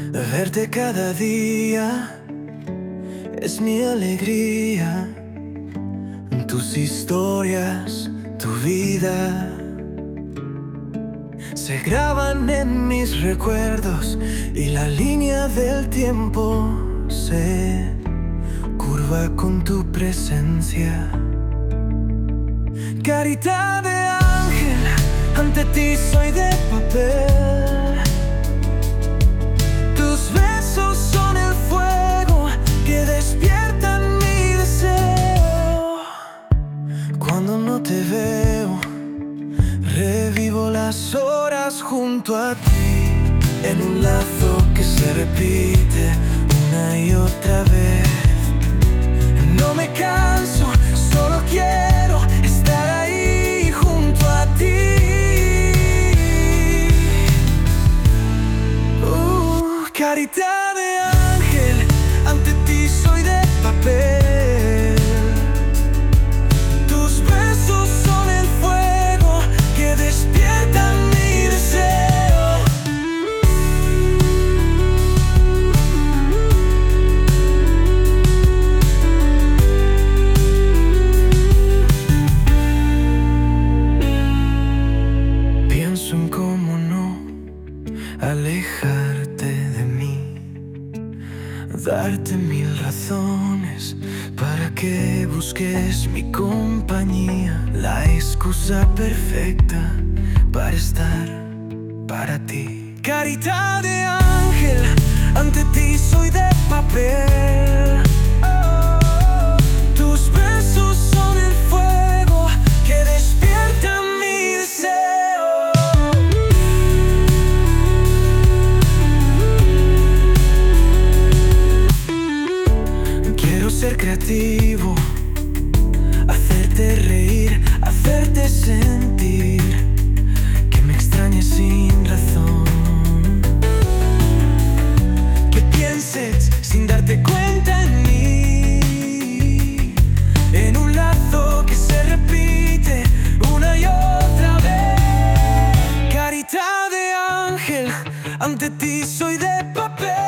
Verte cada día es mi alegría. Tus historias, tu vida se graban en mis recuerdos y la línea del tiempo se curva con tu presencia. Carita de ángel, ante ti soy de papel. Tus besos son el fuego que despierta mi deseo. Cuando no te veo, revivo las horas junto a ti, en un lazo que se repite una y otra vez. No me canso, solo quiero estar ahí junto a ti. Carita de ángel, ante ti soy de papel. Tus besos son el fuego que despierta mi deseo. Pienso en cómo no alejarte de mí, darte mil razones para que busques mi compañía, la excusa perfecta para estar para ti. Carita de ángel, ante ti soy de papel. Tus besos son el fuego que despierta mi deseo. Quiero ser creativo, hacerte reír, hacerte sentir que me extrañes sin razón, que pienses sin darte cuenta en mí, en un lazo que se repite una y otra vez. Carita de ángel, ante ti soy de papel.